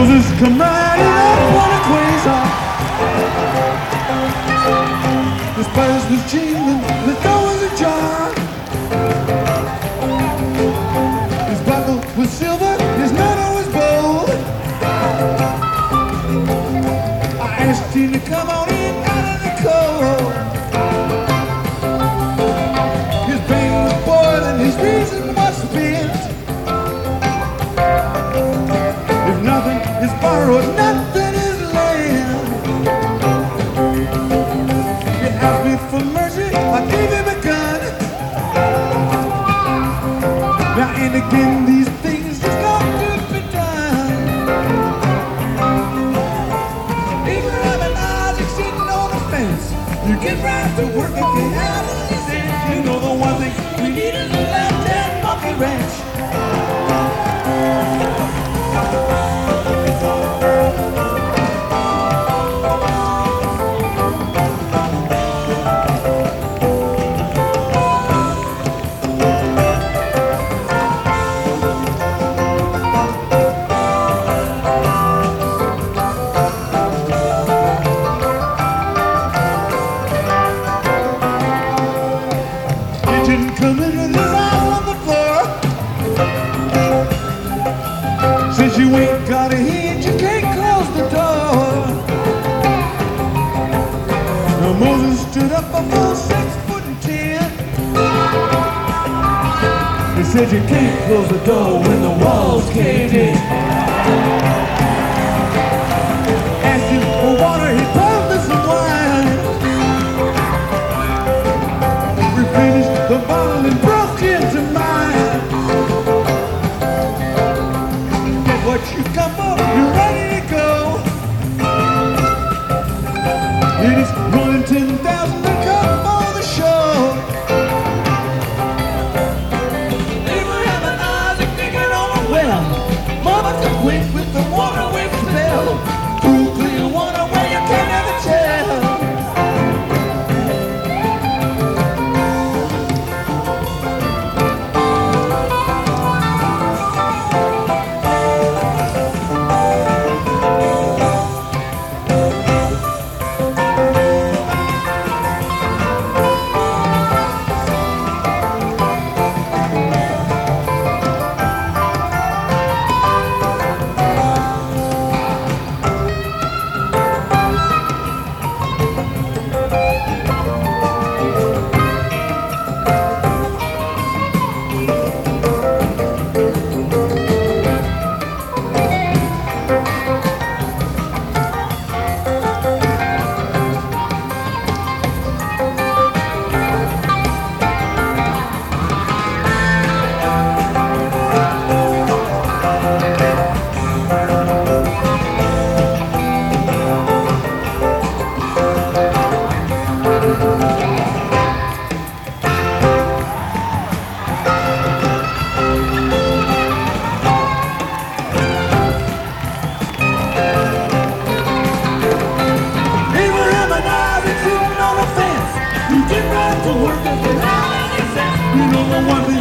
Moses come riding up on a quasar. His bells was jingling, the door was ajar. His buckle was silver, his mantle was bold. I asked him to come on in out of the cold. His brain was boiling, his reason was spent. If nothing is borrowed, nothing is lent. He asked me for mercy, I gave him a gun. Now and again these things just got to be done. Abraham and Isaac sitting on the fence. You get right to work if you have any sense. You know the one thing we need is a left-hand monkey wrench. Come in with his eyes on the floor. Since you ain't got a hinge, you can't close the door. Now Moses stood up a full 6'10". He said you can't close the door when the walls caved in. Asked him for water, he poured me some wine. Replenished the bottle and broke into mine. Get what you come for, you're ready to go. It is running 10,000 to come for the show. Abraham and Isaac digging on a well. Mama could wait with the water away from bell. Cool, clear water where you can never tell. To work if you have any sense. You know the one thing